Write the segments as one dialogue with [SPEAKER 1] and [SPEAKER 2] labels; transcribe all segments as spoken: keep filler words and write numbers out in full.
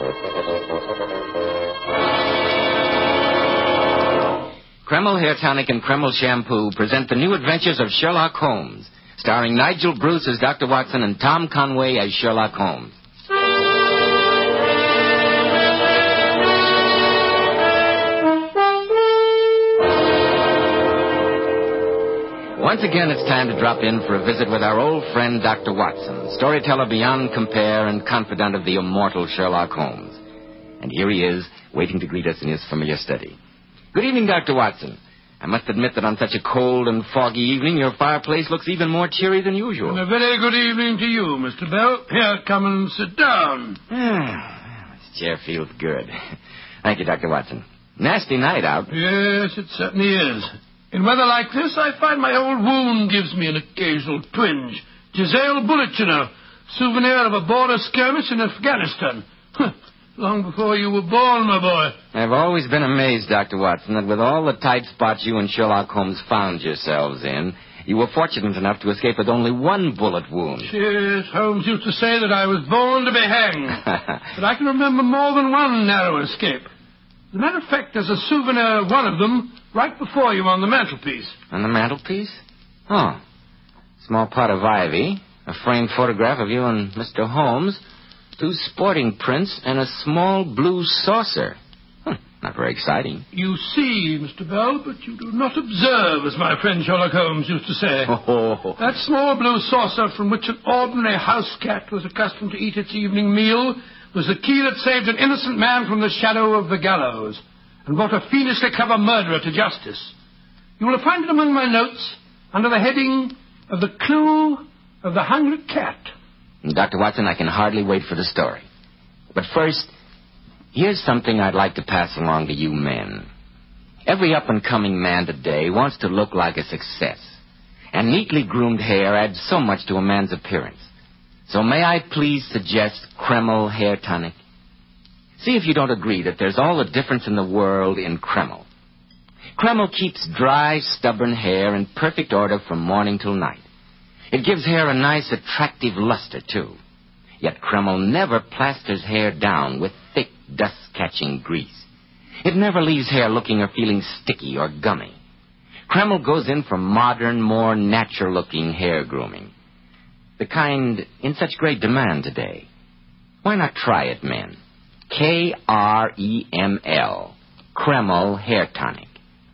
[SPEAKER 1] Kreml Hair Tonic and Kreml Shampoo present the new adventures of Sherlock Holmes, starring Nigel Bruce as Doctor Watson and Tom Conway as Sherlock Holmes. Once again, it's time to drop in for a visit with our old friend, Doctor Watson, storyteller beyond compare and confidant of the immortal Sherlock Holmes. And here he is, waiting to greet us in his familiar study. Good evening, Doctor Watson. I must admit that on such a cold and foggy evening, your fireplace looks even more cheery than usual.
[SPEAKER 2] And a very good evening to you, Mister Bell. Here, come and sit down.
[SPEAKER 1] Ah, this chair feels good. Thank you, Doctor Watson. Nasty night out.
[SPEAKER 2] Yes, it certainly is. In weather like this, I find my old wound gives me an occasional twinge. Giselle bullet, you know. Souvenir of a border skirmish in Afghanistan. Long before you were born, my boy.
[SPEAKER 1] I've always been amazed, Doctor Watson, that with all the tight spots you and Sherlock Holmes found yourselves in, you were fortunate enough to escape with only one bullet wound.
[SPEAKER 2] Yes, Holmes used to say that I was born to be hanged. But I can remember more than one narrow escape. As a matter of fact, there's a souvenir of one of them right before you on the mantelpiece.
[SPEAKER 1] On the mantelpiece? Oh. Small pot of ivy, a framed photograph of you and Mister Holmes, two sporting prints, and a small blue saucer. Huh, not very exciting.
[SPEAKER 2] You see, Mister Bell, but you do not observe, as my friend Sherlock Holmes used to say.
[SPEAKER 1] Oh.
[SPEAKER 2] That small blue saucer from which an ordinary house cat was accustomed to eat its evening meal was the key that saved an innocent man from the shadow of the gallows and brought a fiendishly clever murderer to justice. You will find it among my notes under the heading of the clue of the hungry cat.
[SPEAKER 1] Doctor Watson, I can hardly wait for the story. But first, here's something I'd like to pass along to you men. Every up-and-coming man today wants to look like a success. And neatly groomed hair adds so much to a man's appearance. So may I please suggest Kreml Hair Tonic? See if you don't agree that there's all the difference in the world in Kreml. Kreml keeps dry, stubborn hair in perfect order from morning till night. It gives hair a nice, attractive luster, too. Yet Kreml never plasters hair down with thick, dust-catching grease. It never leaves hair looking or feeling sticky or gummy. Kreml goes in for modern, more natural-looking hair grooming. The kind in such great demand today. Why not try it, men? K R E M L. Kreml Hair Tonic.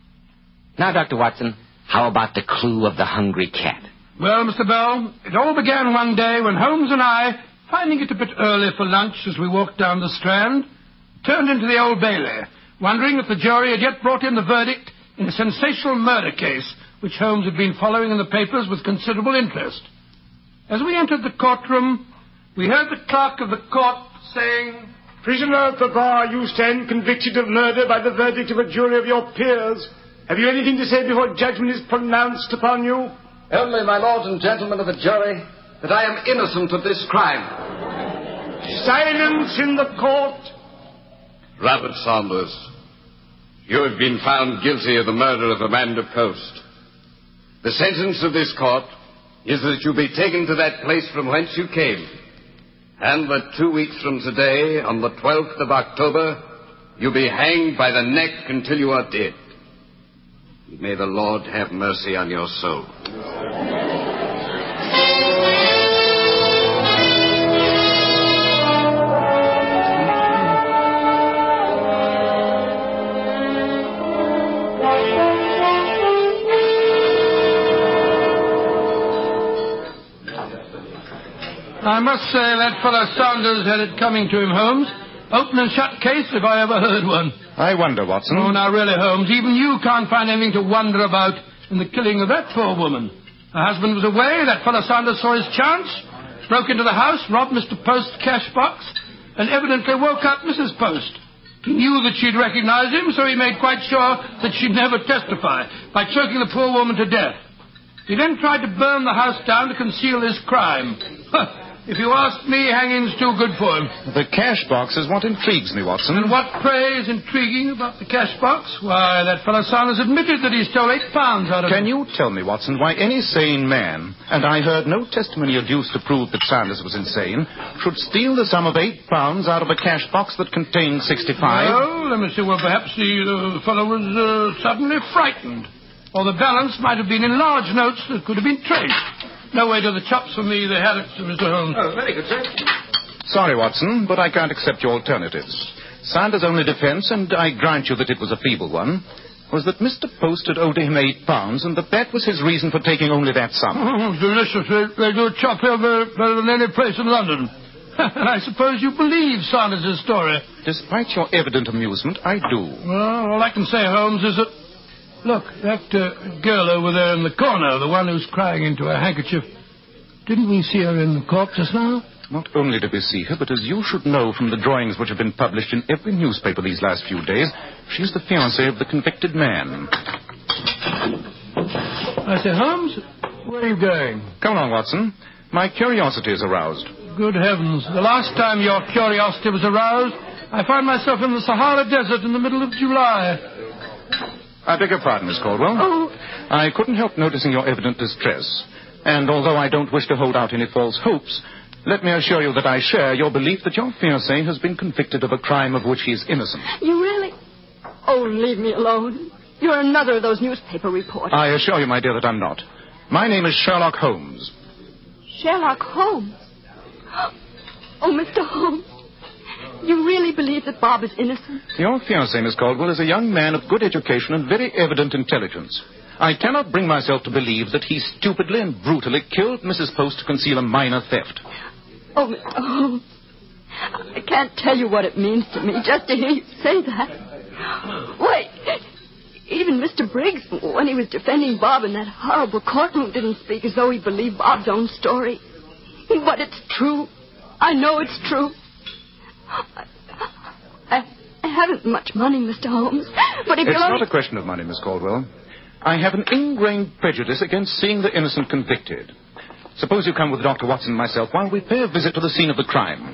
[SPEAKER 1] Now, Doctor Watson, how about the clue of the hungry cat?
[SPEAKER 2] Well, Mister Bell, it all began one day when Holmes and I, finding it a bit early for lunch as we walked down the Strand, turned into the Old Bailey, wondering if the jury had yet brought in the verdict in a sensational murder case which Holmes had been following in the papers with considerable interest. As we entered the courtroom, we heard the clerk of the court saying,
[SPEAKER 3] "Prisoner at the bar, you stand convicted of murder by the verdict of a jury of your peers. Have you anything to say before judgment is pronounced upon you?"
[SPEAKER 4] "Only, my lords and gentlemen of the jury, that I am innocent of this crime."
[SPEAKER 3] Silence in the court.
[SPEAKER 5] Robert Saunders, you have been found guilty of the murder of Amanda Post. The sentence of this court is that you be taken to that place from whence you came, and that two weeks from today, on the twelfth of October, you be hanged by the neck until you are dead. May the Lord have mercy on your soul.
[SPEAKER 2] I must say that fellow Saunders had it coming to him, Holmes. Open and shut case if I ever heard one.
[SPEAKER 6] I wonder, Watson.
[SPEAKER 2] Oh, now really, Holmes, even you can't find anything to wonder about in the killing of that poor woman. Her husband was away, that fellow Saunders saw his chance, broke into the house, robbed Mister Post's cash box, and evidently woke up Missus Post. He knew that she'd recognize him, so he made quite sure that she'd never testify by choking the poor woman to death. He then tried to burn the house down to conceal his crime. If you ask me, hanging's too good for him.
[SPEAKER 6] The cash box is what intrigues me, Watson.
[SPEAKER 2] And what, pray, is intriguing about the cash box? Why, that fellow Sanders admitted that he stole eight pounds out of
[SPEAKER 6] Can
[SPEAKER 2] it.
[SPEAKER 6] you tell me, Watson, why any sane man, and I heard no testimony adduced to prove that Sanders was insane, should steal the sum of eight pounds out of a cash box that contained sixty-five?
[SPEAKER 2] Well, let me see. Well, perhaps the uh, fellow was uh, suddenly frightened. Or the balance might have been in large notes that could have been traced. No way to the chops for me. They had it, Mister Holmes.
[SPEAKER 3] Oh, very good, sir.
[SPEAKER 6] Sorry, Watson, but I can't accept your alternatives. Sanders' only defense, and I grant you that it was a feeble one, was that Mister Post had owed him eight pounds, and that that was his reason for taking only that sum.
[SPEAKER 2] Oh, delicious. They, they do chop here better, better than any place in London. I suppose you believe Sanders' story.
[SPEAKER 6] Despite your evident amusement, I do.
[SPEAKER 2] Well, all I can say, Holmes, is that... Look, that uh, girl over there in the corner, the one who's crying into her handkerchief. Didn't we see her in the court just now?
[SPEAKER 6] Not only did we see her, but as you should know from the drawings which have been published in every newspaper these last few days, she's the fiancée of the convicted man.
[SPEAKER 2] I say, Holmes, where are you going?
[SPEAKER 6] Come along, Watson. My curiosity is aroused.
[SPEAKER 2] Good heavens. The last time your curiosity was aroused, I found myself in the Sahara Desert in the middle of July.
[SPEAKER 6] I beg your pardon, Miss Caldwell.
[SPEAKER 2] Oh.
[SPEAKER 6] I couldn't help noticing your evident distress. And although I don't wish to hold out any false hopes, let me assure you that I share your belief that your fiancé has been convicted of a crime of which he is innocent.
[SPEAKER 7] You really? Oh, leave me alone. You're another of those newspaper reporters.
[SPEAKER 6] I assure you, my dear, that I'm not. My name is Sherlock Holmes.
[SPEAKER 7] Sherlock Holmes? Oh, Mister Holmes. You really believe that Bob is innocent?
[SPEAKER 6] Your fiancé, Miss Caldwell, is a young man of good education and very evident intelligence. I cannot bring myself to believe that he stupidly and brutally killed Missus Post to conceal a minor theft.
[SPEAKER 7] Oh, Mister Holmes, I can't tell you what it means to me just to hear you say that. Why, even Mister Briggs, when he was defending Bob in that horrible courtroom, didn't speak as though he believed Bob's own story. But it's true. I know it's true. I, I haven't much money, Mister Holmes, but if
[SPEAKER 6] It's
[SPEAKER 7] you'll
[SPEAKER 6] not
[SPEAKER 7] only...
[SPEAKER 6] a question of money, Miss Caldwell. I have an ingrained prejudice against seeing the innocent convicted. Suppose you come with Doctor Watson and myself while we pay a visit to the scene of the crime.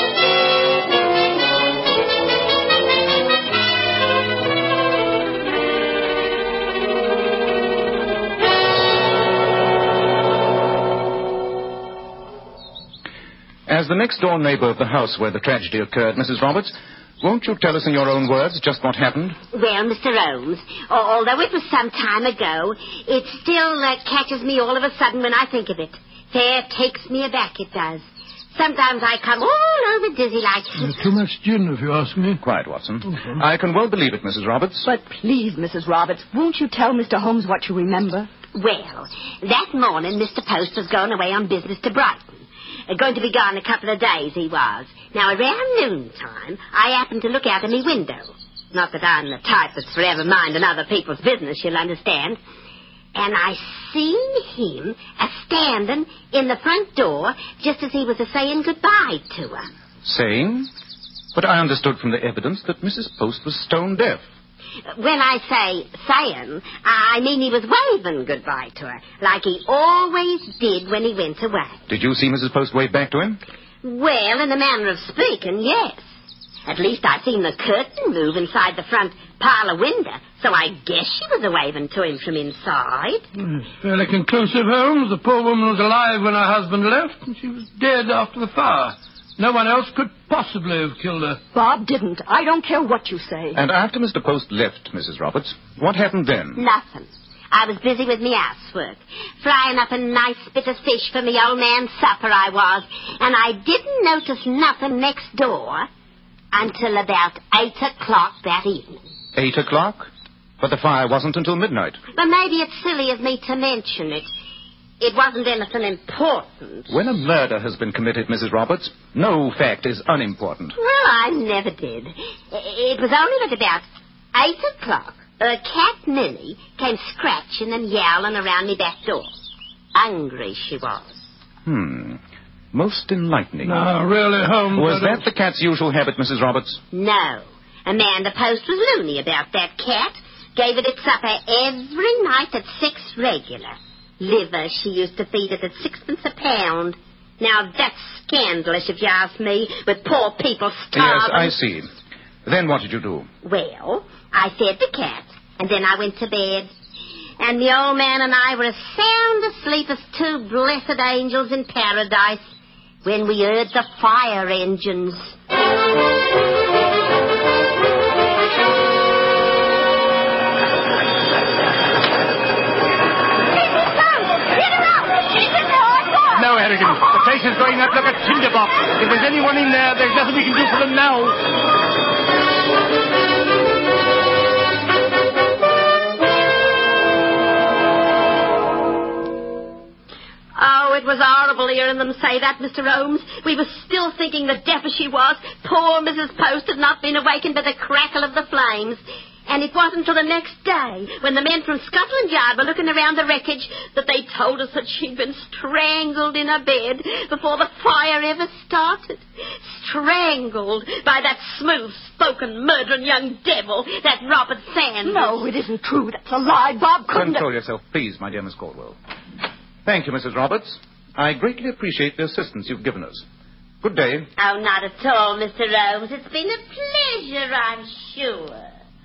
[SPEAKER 6] As the next-door neighbor of the house where the tragedy occurred, Missus Roberts, won't you tell us in your own words just what happened?
[SPEAKER 8] Well, Mister Holmes, although it was some time ago, it still uh, catches me all of a sudden when I think of it. Fair takes me aback, it does. Sometimes I come all over dizzy like...
[SPEAKER 2] Uh, too much gin, if you ask me.
[SPEAKER 6] Quiet, Watson.
[SPEAKER 2] Okay.
[SPEAKER 6] I can well believe it, Missus Roberts.
[SPEAKER 7] But please, Missus Roberts, won't you tell Mister Holmes what you remember?
[SPEAKER 8] Well, that morning Mister Post was going away on business to Brighton. Uh, going to be gone a couple of days, he was. Now, around noontime, I happened to look out of my window. Not that I'm the type that's forever minding other people's business, you'll understand. And I seen him a-standing in the front door just as he was a-saying goodbye to her.
[SPEAKER 6] Saying? But I understood from the evidence that Missus Post was stone deaf.
[SPEAKER 8] When I say saying, I mean he was waving goodbye to her, like he always did when he went away.
[SPEAKER 6] Did you see Missus Post wave back to him?
[SPEAKER 8] Well, in the manner of speaking, yes. At least I seen the curtain move inside the front parlor window, so I guess she was a-waving to him from inside.
[SPEAKER 2] Mm, fairly conclusive, Holmes. The poor woman was alive when her husband left, and she was dead after the fire. No one else could possibly have killed her.
[SPEAKER 7] Bob didn't. I don't care what you say.
[SPEAKER 6] And after Mister Post left, Missus Roberts, what happened then?
[SPEAKER 8] Nothing. I was busy with me housework, frying up a nice bit of fish for me old man's supper I was, and I didn't notice nothing next door until about eight o'clock that evening.
[SPEAKER 6] Eight o'clock? But the fire wasn't until midnight.
[SPEAKER 8] But maybe it's silly of me to mention it. It wasn't anything important.
[SPEAKER 6] When a murder has been committed, Missus Roberts, no fact is unimportant.
[SPEAKER 8] Well, I never did. It was only at about eight o'clock a cat Millie came scratching and yowling around me back door. Hungry she was.
[SPEAKER 6] Hmm. Most enlightening.
[SPEAKER 2] No, really, Holmes...
[SPEAKER 6] Was that the cat's usual habit, Missus Roberts?
[SPEAKER 8] No. Amanda Post was loony about that cat. Gave it its supper every night at six regular. Liver she used to feed it at sixpence a pound. Now, that's scandalous, if you ask me, with poor people starving.
[SPEAKER 6] Yes, I see. Then what did you do?
[SPEAKER 8] Well, I fed the cat, and then I went to bed. And the old man and I were as sound asleep as two blessed angels in paradise when we heard the fire engines.
[SPEAKER 3] No, Harrigan. The place is going up like a tinderbox. If there's anyone in there, there's nothing we can do for them now.
[SPEAKER 8] Oh, it was horrible hearing them say that, Mister Holmes. We were still thinking that deaf as she was, poor Missus Post had not been awakened by the crackle of the flames. And it wasn't until the next day, when the men from Scotland Yard were looking around the wreckage, that they told us that she'd been strangled in her bed before the fire ever started. Strangled by that smooth-spoken, murdering young devil, that Robert Sanders.
[SPEAKER 7] No, it isn't true. That's a lie. Bob couldn't...
[SPEAKER 6] Control yourself, please, my dear Miss Caldwell. Thank you, Missus Roberts. I greatly appreciate the assistance you've given us. Good day.
[SPEAKER 8] Oh, not at all, Mister Holmes. It's been a pleasure, I'm sure.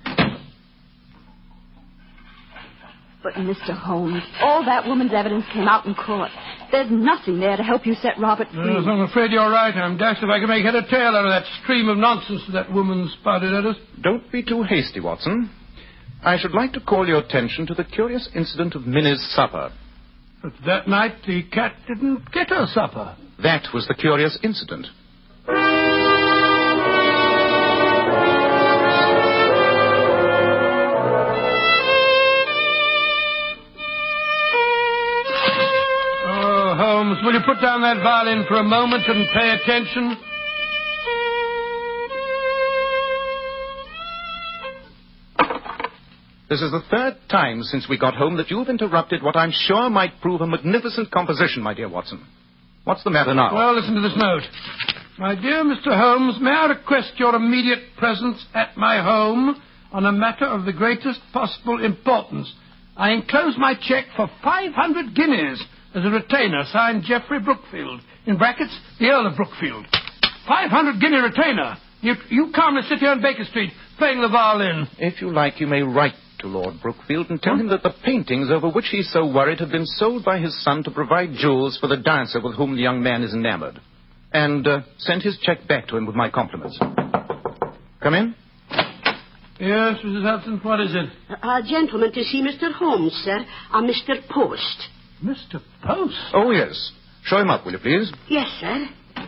[SPEAKER 7] But, Mister Holmes, all that woman's evidence came out in court. There's nothing there to help you set Robert free.
[SPEAKER 2] Yes, I'm afraid you're right. I'm dashed if I can make head or tail out of that stream of nonsense that woman spouted at us.
[SPEAKER 6] Don't be too hasty, Watson. I should like to call your attention to the curious incident of Minnie's supper.
[SPEAKER 2] But that night the cat didn't get her supper.
[SPEAKER 6] That was the curious incident.
[SPEAKER 2] Oh, Holmes, will you put down that violin for a moment and pay attention?
[SPEAKER 6] This is the third time since we got home that you've interrupted what I'm sure might prove a magnificent composition, my dear Watson. What's the matter now?
[SPEAKER 2] Well, listen to this note. My dear Mister Holmes, may I request your immediate presence at my home on a matter of the greatest possible importance. I enclose my cheque for five hundred guineas as a retainer signed Geoffrey Brookfield. In brackets, the Earl of Brookfield. five hundred guinea retainer. You, you calmly sit here on Baker Street playing the violin.
[SPEAKER 6] If you like, you may write to Lord Brookfield and tell him that the paintings over which he's so worried have been sold by his son to provide jewels for the dancer with whom the young man is enamored. And uh, send his cheque back to him with my compliments. Come in.
[SPEAKER 2] Yes, Missus Hudson, what is it?
[SPEAKER 9] A gentleman to see Mister Holmes, sir, on Mister Post.
[SPEAKER 2] Mister Post?
[SPEAKER 6] Oh, yes. Show him up, will you, please?
[SPEAKER 9] Yes, sir.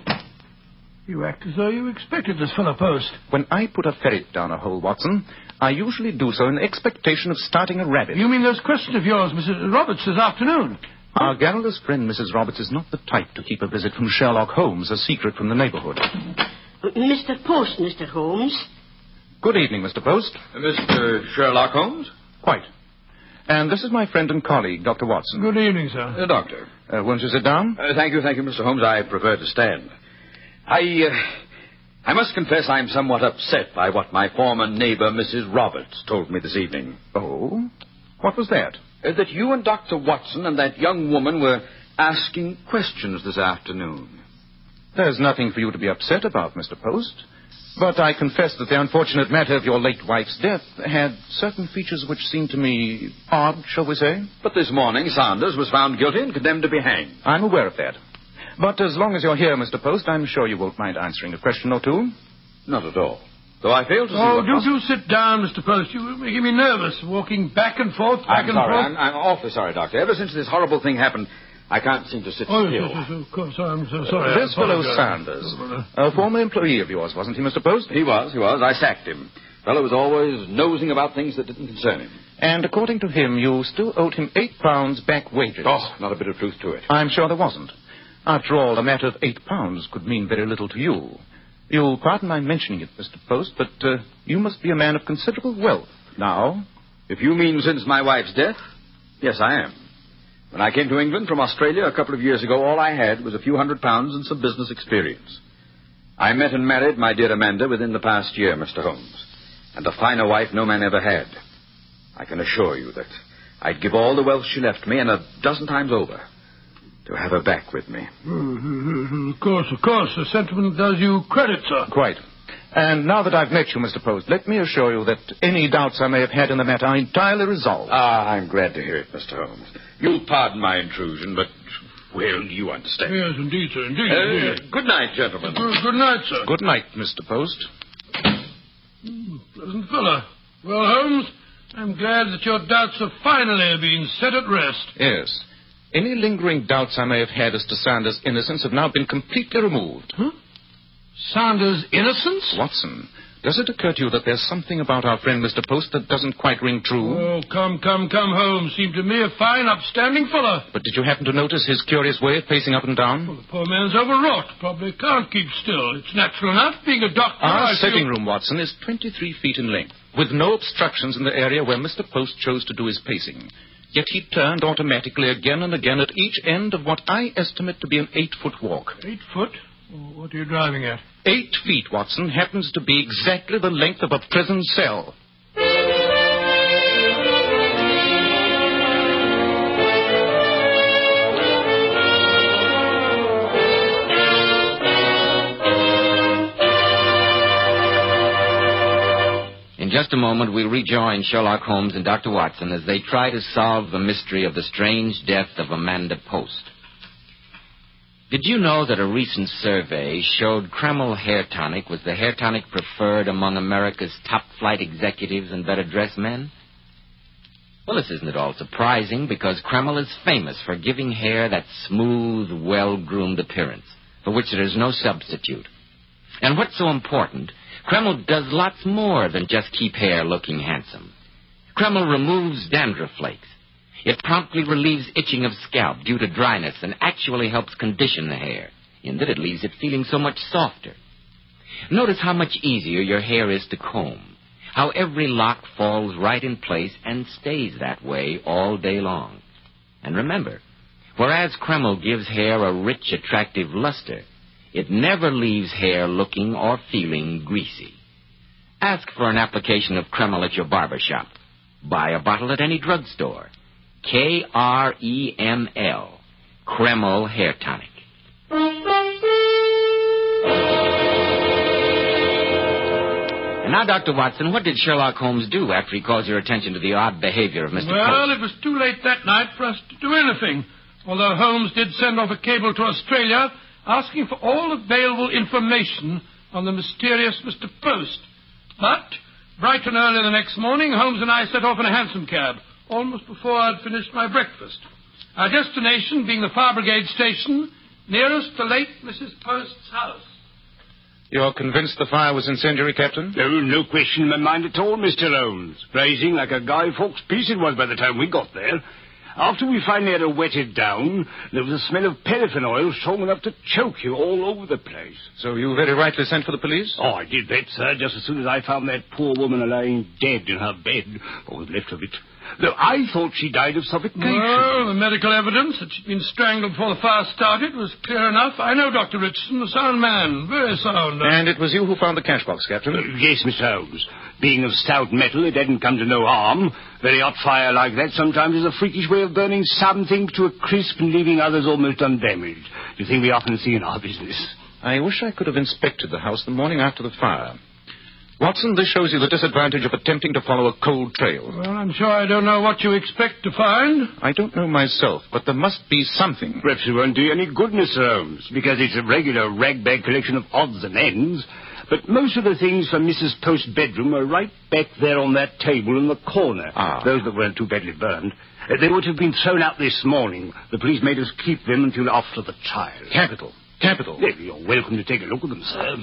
[SPEAKER 2] You act as though you expected this fellow Post.
[SPEAKER 6] When I put a ferret down a hole, Watson, I usually do so in expectation of starting a rabbit.
[SPEAKER 2] You mean those questions of yours, Missus Roberts, this afternoon?
[SPEAKER 6] Our garrulous friend, Missus Roberts, is not the type to keep a visit from Sherlock Holmes a secret from the neighborhood.
[SPEAKER 9] Mister Post, Mister Holmes.
[SPEAKER 6] Good evening, Mister Post.
[SPEAKER 5] Uh, Mister Sherlock Holmes?
[SPEAKER 6] Quite. And this is my friend and colleague, Doctor Watson.
[SPEAKER 2] Good evening, sir.
[SPEAKER 5] Uh, doctor.
[SPEAKER 6] Uh, won't you sit down?
[SPEAKER 5] Uh, thank you, thank you, Mister Holmes. I prefer to stand. I, uh, I must confess I'm somewhat upset by what my former neighbor, Missus Roberts, told me this evening.
[SPEAKER 6] Oh? What was that?
[SPEAKER 5] Uh, that you and Doctor Watson and that young woman were asking questions this afternoon.
[SPEAKER 6] There's nothing for you to be upset about, Mister Post. But I confess that the unfortunate matter of your late wife's death had certain features which seemed to me odd, shall we say?
[SPEAKER 5] But this morning, Sanders was found guilty and condemned to be hanged.
[SPEAKER 6] I'm aware of that. But as long as you're here, Mister Post, I'm sure you won't mind answering a question or two.
[SPEAKER 5] Not at all. Though I fail to see
[SPEAKER 2] Oh,
[SPEAKER 5] what...
[SPEAKER 2] do you sit down, Mister Post? You're making me nervous, walking back and forth, back
[SPEAKER 5] I'm
[SPEAKER 2] and
[SPEAKER 5] sorry.
[SPEAKER 2] forth.
[SPEAKER 5] I'm, I'm awfully sorry, Doctor. Ever since this horrible thing happened, I can't seem to sit
[SPEAKER 2] Oh,
[SPEAKER 5] still.
[SPEAKER 2] yes, yes, yes, of course. I'm so sorry.
[SPEAKER 6] This
[SPEAKER 2] I
[SPEAKER 6] fellow
[SPEAKER 2] apologize.
[SPEAKER 6] Sanders, a former employee of yours, wasn't he, Mister Post?
[SPEAKER 5] He was, he was. I sacked him. Fellow was always nosing about things that didn't concern him.
[SPEAKER 6] And according to him, you still owed him eight pounds back wages.
[SPEAKER 5] Oh, not a bit of truth to it.
[SPEAKER 6] I'm sure there wasn't. After all, a matter of eight pounds could mean very little to you. You'll pardon my mentioning it, Mister Post, but uh, you must be a man of considerable wealth now.
[SPEAKER 5] If you mean since my wife's death, yes, I am. When I came to England from Australia a couple of years ago, all I had was a few hundred pounds and some business experience. I met and married my dear Amanda within the past year, Mister Holmes, and a finer wife no man ever had. I can assure you that I'd give all the wealth she left me, and a dozen times over, to have her back with me.
[SPEAKER 2] Mm-hmm. course, of course. The sentiment does you credit, sir.
[SPEAKER 6] Quite. And now that I've met you, Mister Post, let me assure you that any doubts I may have had in the matter are entirely resolved.
[SPEAKER 10] Ah, I'm glad to hear it, Mister Holmes. You'll pardon my intrusion, but, well, you understand.
[SPEAKER 2] Yes, indeed, sir, indeed.
[SPEAKER 10] Uh,
[SPEAKER 2] indeed.
[SPEAKER 10] Good night, gentlemen.
[SPEAKER 2] Good, good night, sir.
[SPEAKER 6] Good night, Mister Post.
[SPEAKER 2] Mm, pleasant fella. Well, Holmes, I'm glad that your doubts have finally been set at rest.
[SPEAKER 6] Yes. Any lingering doubts I may have had as to Sanders' innocence have now been completely removed.
[SPEAKER 2] Huh? Sanders' innocence?
[SPEAKER 6] Watson, does it occur to you that there's something about our friend Mister Post that doesn't quite ring true?
[SPEAKER 2] Oh, come, come, come, Holmes. Seemed to me a fine, upstanding fellow.
[SPEAKER 6] But did you happen to notice his curious way of pacing up and down?
[SPEAKER 2] Well, the poor man's overwrought. Probably can't keep still. It's natural enough, being a doctor.
[SPEAKER 6] Our
[SPEAKER 2] I
[SPEAKER 6] sitting
[SPEAKER 2] feel...
[SPEAKER 6] room, Watson, is twenty-three feet in length, with no obstructions in the area where Mister Post chose to do his pacing. Yet he turned automatically again and again at each end of what I estimate to be an eight-foot walk.
[SPEAKER 2] Eight foot? Well, what are you driving at?
[SPEAKER 6] Eight feet, Watson, happens to be exactly the length of a prison cell.
[SPEAKER 1] In just a moment, we'll rejoin Sherlock Holmes and Doctor Watson as they try to solve the mystery of the strange death of Amanda Post. Did you know that a recent survey showed Kreml Hair Tonic was the hair tonic preferred among America's top-flight executives and better-dressed men? Well, this isn't at all surprising, because Kreml is famous for giving hair that smooth, well-groomed appearance, for which there is no substitute. And what's so important, Kreml does lots more than just keep hair looking handsome. Kreml removes dandruff flakes. It promptly relieves itching of scalp due to dryness and actually helps condition the hair, in that it leaves it feeling so much softer. Notice how much easier your hair is to comb, how every lock falls right in place and stays that way all day long. And remember, whereas Kreml gives hair a rich, attractive luster, it never leaves hair looking or feeling greasy. Ask for an application of Kreml at your barber shop. Buy a bottle at any drugstore. K R E M L, Kreml Hair Tonic. And now, Doctor Watson, what did Sherlock Holmes do after he called your attention to the odd behavior of Mister
[SPEAKER 2] Well,
[SPEAKER 1] Post?
[SPEAKER 2] it was too late that night for us to do anything, although Holmes did send off a cable to Australia asking for all available information on the mysterious Mister Post. But, bright and early the next morning, Holmes and I set off in a hansom cab, almost before I'd finished my breakfast. Our destination being the Fire Brigade station, nearest the late Missus Post's house.
[SPEAKER 6] You're convinced the fire was incendiary, Captain?
[SPEAKER 3] No, no question in my mind at all, Mister Holmes. Blazing like a Guy Fawkes piece it was by the time we got there. After we finally had to wet it down, there was a smell of paraffin oil strong enough to choke you all over the place.
[SPEAKER 6] So you very rightly sent for the police?
[SPEAKER 3] Oh, I did that, sir, just as soon as I found that poor woman lying dead in her bed, what was left of it. Though I thought she died of suffocation.
[SPEAKER 2] Well, the medical evidence that she'd been strangled before the fire started was clear enough. I know Doctor Richardson, a sound man, very sound.
[SPEAKER 6] And it was you who found the cash box, Captain?
[SPEAKER 3] Uh, yes, Mister Holmes. Being of stout metal, it hadn't come to no harm. Very hot fire like that sometimes is a freakish way of burning something to a crisp and leaving others almost undamaged. The thing we often see in our business.
[SPEAKER 6] I wish I could have inspected the house the morning after the fire. Watson, this shows you the disadvantage of attempting to follow a cold trail.
[SPEAKER 2] Well, I'm sure I don't know what you expect to find.
[SPEAKER 6] I don't know myself, but there must be something.
[SPEAKER 3] Perhaps it won't do you any good, Mister Holmes, because it's a regular ragbag collection of odds and ends. But most of the things from Missus Post's bedroom are right back there on that table in the corner.
[SPEAKER 6] Ah.
[SPEAKER 3] Those that weren't too badly burned. Uh, they would have been thrown out this morning. The police made us keep them until after the trial.
[SPEAKER 6] Capital. Capital.
[SPEAKER 3] Well, you're welcome to take a look at them, sir.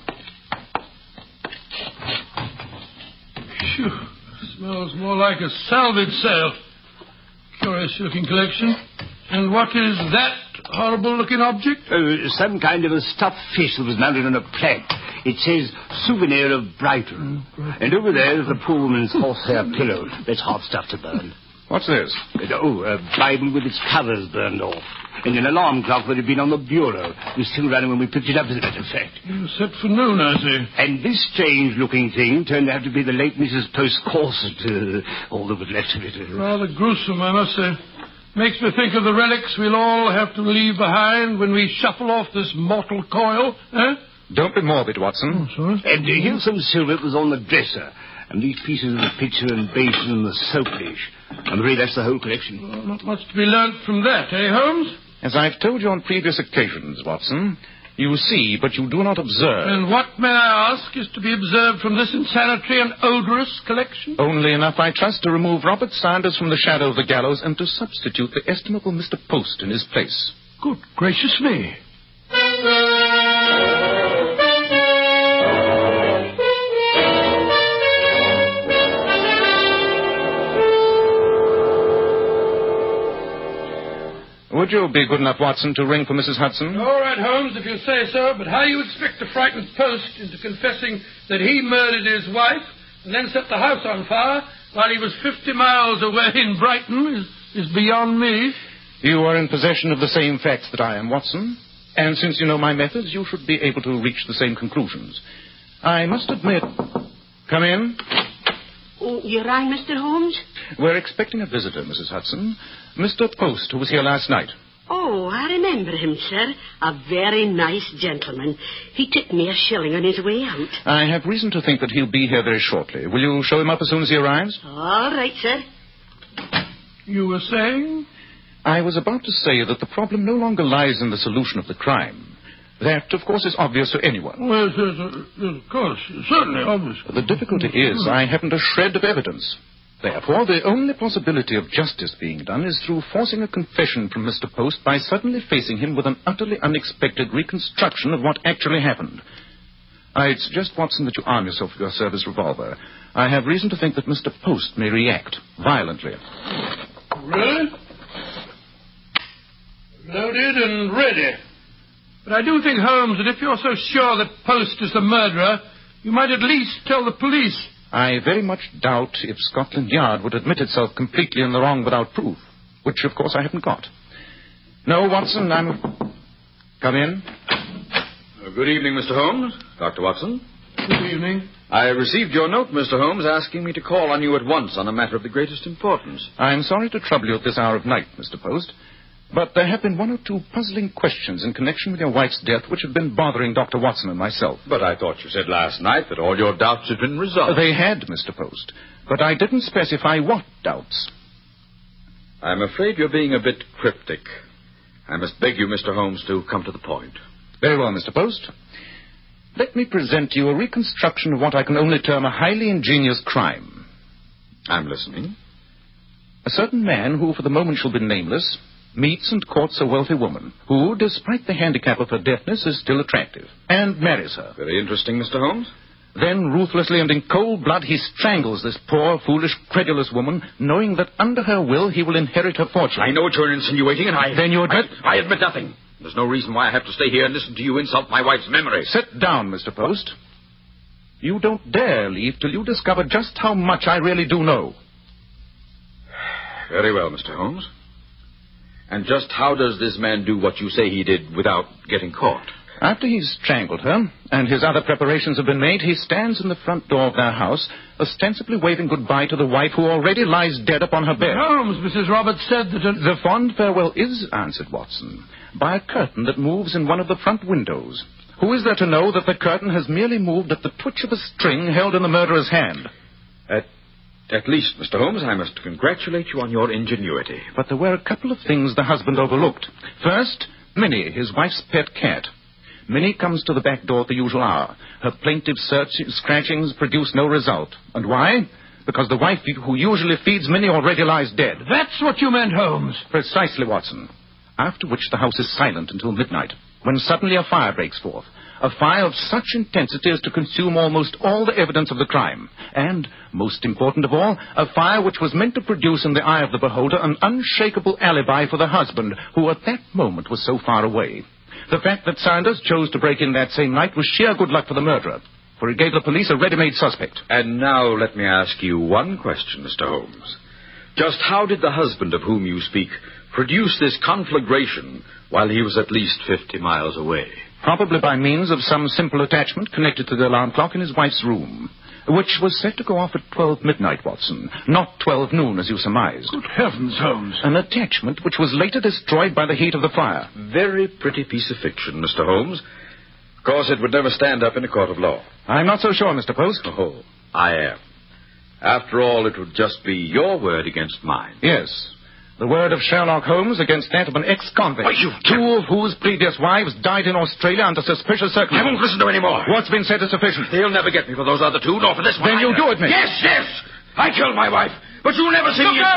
[SPEAKER 2] Phew. Smells more like a salvage sale. Curious-looking collection. And what is that horrible-looking object?
[SPEAKER 3] Uh, some kind of a stuffed fish that was mounted on a plank. It says, souvenir of Brighton.
[SPEAKER 2] Oh,
[SPEAKER 3] and over there is the poor woman's horsehair pillow. That's hard stuff to burn.
[SPEAKER 6] What's this?
[SPEAKER 3] Uh, oh, a Bible with its covers burned off. And an alarm clock that had been on the bureau. It was still running when we picked it up, as a matter of fact.
[SPEAKER 2] Set for noon, I see.
[SPEAKER 3] And this strange-looking thing turned out to be the late Missus Post's corset. Uh, all that was left of it.
[SPEAKER 2] Rather gruesome, I must say. Makes me think of the relics we'll all have to leave behind when we shuffle off this mortal coil, eh?
[SPEAKER 6] Don't be morbid, Watson.
[SPEAKER 2] Oh, sorry.
[SPEAKER 3] And uh, here's some silver that was on the dresser. And these pieces of the pitcher and basin and the soap dish. I'm afraid that's the whole collection.
[SPEAKER 2] Well, not much to be learnt from that, eh, Holmes?
[SPEAKER 6] As I've told you on previous occasions, Watson, you see, but you do not observe.
[SPEAKER 2] And what, may I ask, is to be observed from this insanitary and odorous collection?
[SPEAKER 6] Only enough, I trust, to remove Robert Sanders from the shadow of the gallows and to substitute the estimable Mister Post in his place.
[SPEAKER 2] Good gracious me.
[SPEAKER 6] Would you be good enough, Watson, to ring for Missus Hudson?
[SPEAKER 2] All right, Holmes, if you say so, but how you expect a frightened Post into confessing that he murdered his wife and then set the house on fire while he was fifty miles away in Brighton is, is beyond me.
[SPEAKER 6] You are in possession of the same facts that I am, Watson. And since you know my methods, you should be able to reach the same conclusions. I must admit... Come in.
[SPEAKER 9] Oh, you rang, Mister Holmes?
[SPEAKER 6] We're expecting a visitor, Missus Hudson. Mister Post, who was here last night.
[SPEAKER 9] Oh, I remember him, sir. A very nice gentleman. He tipped me a shilling on his way out.
[SPEAKER 6] I have reason to think that he'll be here very shortly. Will you show him up as soon as he arrives?
[SPEAKER 9] All right, sir.
[SPEAKER 2] You were saying?
[SPEAKER 6] I was about to say that the problem no longer lies in the solution of the crime. That, of course, is obvious to anyone.
[SPEAKER 2] Well, yes, yes, yes, of course, certainly obvious.
[SPEAKER 6] The difficulty is I haven't a shred of evidence. Therefore, the only possibility of justice being done is through forcing a confession from Mister Post by suddenly facing him with an utterly unexpected reconstruction of what actually happened. I'd suggest, Watson, that you arm yourself with your service revolver. I have reason to think that Mister Post may react violently.
[SPEAKER 2] Really? Loaded and ready. But I do think, Holmes, that if you're so sure that Post is the murderer, you might at least tell the police.
[SPEAKER 6] I very much doubt if Scotland Yard would admit itself completely in the wrong without proof, which, of course, I haven't got. No, Watson, I'm... Come in.
[SPEAKER 10] Uh, good evening, Mister Holmes. Doctor Watson.
[SPEAKER 2] Good evening.
[SPEAKER 10] I received your note, Mister Holmes, asking me to call on you at once on a matter of the greatest importance.
[SPEAKER 6] I'm sorry to trouble you at this hour of night, Mister Post, but there have been one or two puzzling questions in connection with your wife's death which have been bothering Doctor Watson and myself.
[SPEAKER 10] But I thought you said last night that all your doubts had been resolved.
[SPEAKER 6] They had, Mister Post, but I didn't specify what doubts.
[SPEAKER 10] I'm afraid you're being a bit cryptic. I must beg you, Mister Holmes, to come to the point.
[SPEAKER 6] Very well, Mister Post. Let me present to you a reconstruction of what I can only term a highly ingenious crime.
[SPEAKER 10] I'm listening.
[SPEAKER 6] A certain man who, for the moment, shall be nameless, meets and courts a wealthy woman who, despite the handicap of her deafness, is still attractive, and marries her.
[SPEAKER 10] Very interesting, Mister Holmes.
[SPEAKER 6] Then, ruthlessly and in cold blood, he strangles this poor, foolish, credulous woman, knowing that under her will he will inherit her fortune.
[SPEAKER 10] I know what you're insinuating, and I...
[SPEAKER 6] Then you admit...
[SPEAKER 10] I, I admit nothing. There's no reason why I have to stay here and listen to you insult my wife's memory.
[SPEAKER 6] Sit down, Mister Post. You don't dare leave till you discover just how much I really do know.
[SPEAKER 10] Very well, Mister Holmes. And just how does this man do what you say he did without getting caught?
[SPEAKER 6] After he's strangled her, and his other preparations have been made, he stands in the front door of their house, ostensibly waving goodbye to the wife who already lies dead upon her bed.
[SPEAKER 2] Holmes, Missus Roberts said that... A...
[SPEAKER 6] The fond farewell is answered, Watson, by a curtain that moves in one of the front windows. Who is there to know that the curtain has merely moved at the twitch of a string held in the murderer's hand?
[SPEAKER 10] At, at least, Mister Holmes, I must congratulate you on your ingenuity.
[SPEAKER 6] But there were a couple of things the husband overlooked. First, Minnie, his wife's pet cat. Minnie comes to the back door at the usual hour. Her plaintive search, scratchings produce no result. And why? Because the wife who usually feeds Minnie already lies dead.
[SPEAKER 2] That's what you meant, Holmes.
[SPEAKER 6] Precisely, Watson. After which the house is silent until midnight, when suddenly a fire breaks forth. A fire of such intensity as to consume almost all the evidence of the crime. And, most important of all, a fire which was meant to produce in the eye of the beholder an unshakable alibi for the husband, who at that moment was so far away. The fact that Sanders chose to break in that same night was sheer good luck for the murderer, for it gave the police a ready-made suspect.
[SPEAKER 10] And now let me ask you one question, Mister Holmes. Just how did the husband of whom you speak produce this conflagration while he was at least fifty miles away?
[SPEAKER 6] probably by means of some simple attachment connected to the alarm clock in his wife's room, which was set to go off at twelve midnight, Watson, not twelve noon, as you surmised.
[SPEAKER 2] Good heavens, Holmes.
[SPEAKER 6] An attachment which was later destroyed by the heat of the fire.
[SPEAKER 10] Very pretty piece of fiction, Mister Holmes. Of course, it would never stand up in a court of law.
[SPEAKER 6] I'm not so sure, Mister Post.
[SPEAKER 10] Oh, I am. After all, it would just be your word against mine.
[SPEAKER 6] Yes. The word of Sherlock Holmes against that of an ex-convict.
[SPEAKER 10] Why, you...
[SPEAKER 6] Two of whose previous wives died in Australia under suspicious circumstances.
[SPEAKER 10] I won't listen to any more.
[SPEAKER 6] What's been said is sufficient.
[SPEAKER 10] He'll never get me for those other two, nor for this one.
[SPEAKER 6] Then
[SPEAKER 10] either.
[SPEAKER 6] you do admit.
[SPEAKER 10] Yes, yes. I killed my wife, but you'll never see me in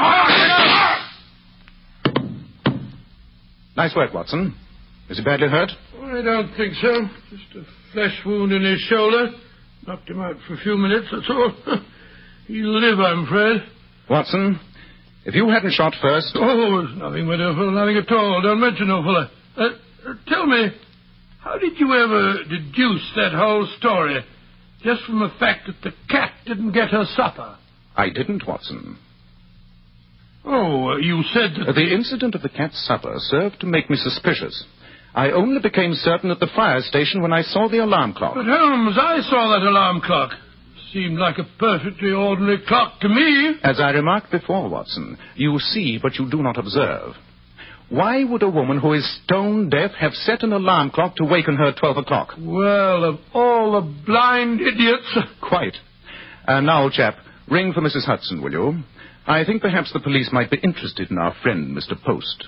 [SPEAKER 10] court.
[SPEAKER 6] Nice work, Watson. Is he badly hurt?
[SPEAKER 2] I don't think so. Just a flesh wound in his shoulder. Knocked him out for a few minutes, that's all. He'll live, I'm afraid.
[SPEAKER 6] Watson, if you hadn't shot first...
[SPEAKER 2] Oh, it's nothing, my dear fellow, nothing at all. Don't mention no fellow. Uh, uh, tell me, how did you ever deduce that whole story just from the fact that the cat didn't get her supper?
[SPEAKER 6] I didn't, Watson.
[SPEAKER 2] Oh, uh, you said that...
[SPEAKER 6] The incident of the cat's supper served to make me suspicious. I only became certain at the fire station when I saw the alarm clock.
[SPEAKER 2] But, Holmes, I saw that alarm clock. Seemed like a perfectly ordinary clock to me.
[SPEAKER 6] As I remarked before, Watson, you see but you do not observe. Why would a woman who is stone deaf have set an alarm clock to waken her at twelve o'clock?
[SPEAKER 2] Well, of all the blind idiots...
[SPEAKER 6] Quite. And now, old chap, ring for Missus Hudson, will you? I think perhaps the police might be interested in our friend, Mister Post.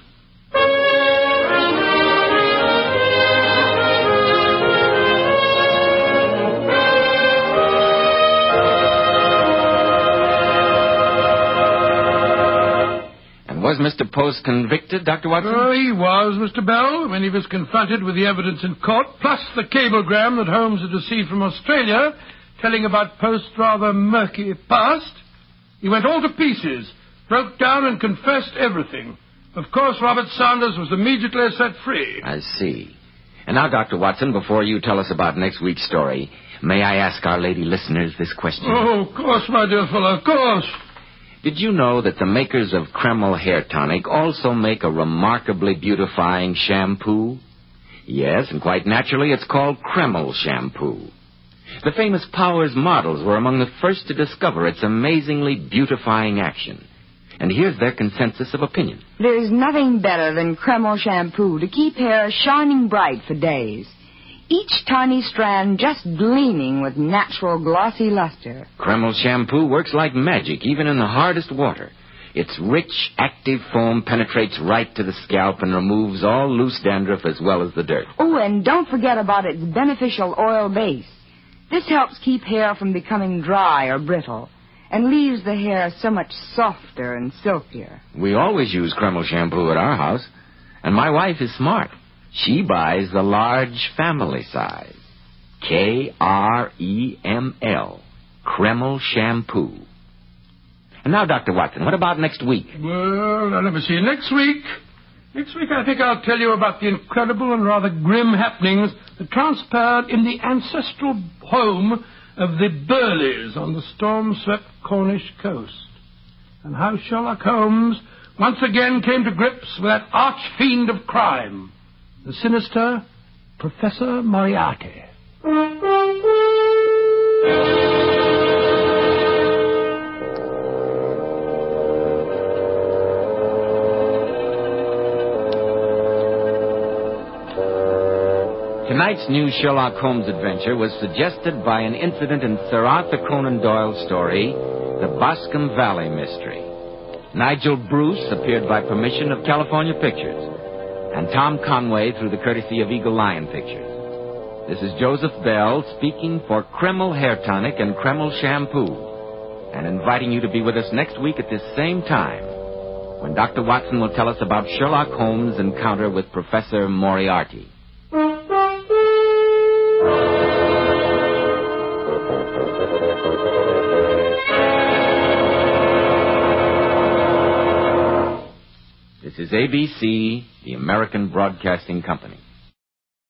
[SPEAKER 1] Was Mister Post convicted, Doctor Watson?
[SPEAKER 2] Oh, he was, Mister Bell, when he was confronted with the evidence in court, plus the cablegram that Holmes had received from Australia, telling about Post's rather murky past. He went all to pieces, broke down and confessed everything. Of course, Robert Sanders was immediately set free.
[SPEAKER 1] I see. And now, Doctor Watson, before you tell us about next week's story, may I ask our lady listeners this question?
[SPEAKER 2] Oh, of course, my dear fellow, of course.
[SPEAKER 1] Did you know that the makers of Kreml Hair Tonic also make a remarkably beautifying shampoo? Yes, and quite naturally, it's called Kreml shampoo. The famous Powers models were among the first to discover its amazingly beautifying action. And here's their consensus of opinion.
[SPEAKER 11] There's nothing better than Kreml shampoo to keep hair shining bright for days. Each tiny strand just gleaming with natural glossy luster.
[SPEAKER 1] Kreml shampoo works like magic, even in the hardest water. Its rich, active foam penetrates right to the scalp and removes all loose dandruff as well as the dirt.
[SPEAKER 11] Oh, and don't forget about its beneficial oil base. This helps keep hair from becoming dry or brittle and leaves the hair so much softer and silkier.
[SPEAKER 1] We always use Kreml shampoo at our house, and my wife is smart. She buys the large family size. K R E M L. Kreml shampoo. And now, Doctor Watson, what about next week?
[SPEAKER 2] Well, now, let me see. Next week... Next week I think I'll tell you about the incredible and rather grim happenings that transpired in the ancestral home of the Burleys on the storm-swept Cornish coast. And how Sherlock Holmes once again came to grips with that arch-fiend of crime, the sinister Professor Moriarty.
[SPEAKER 1] Tonight's new Sherlock Holmes adventure was suggested by an incident in Sir Arthur Conan Doyle's story, The Boscombe Valley Mystery. Nigel Bruce appeared by permission of California Pictures, and Tom Conway through the courtesy of Eagle Lion Pictures. This is Joseph Bell speaking for Kreml Hair Tonic and Kreml Shampoo, and inviting you to be with us next week at this same time, when Doctor Watson will tell us about Sherlock Holmes' encounter with Professor Moriarty. This is A B C, the American Broadcasting Company.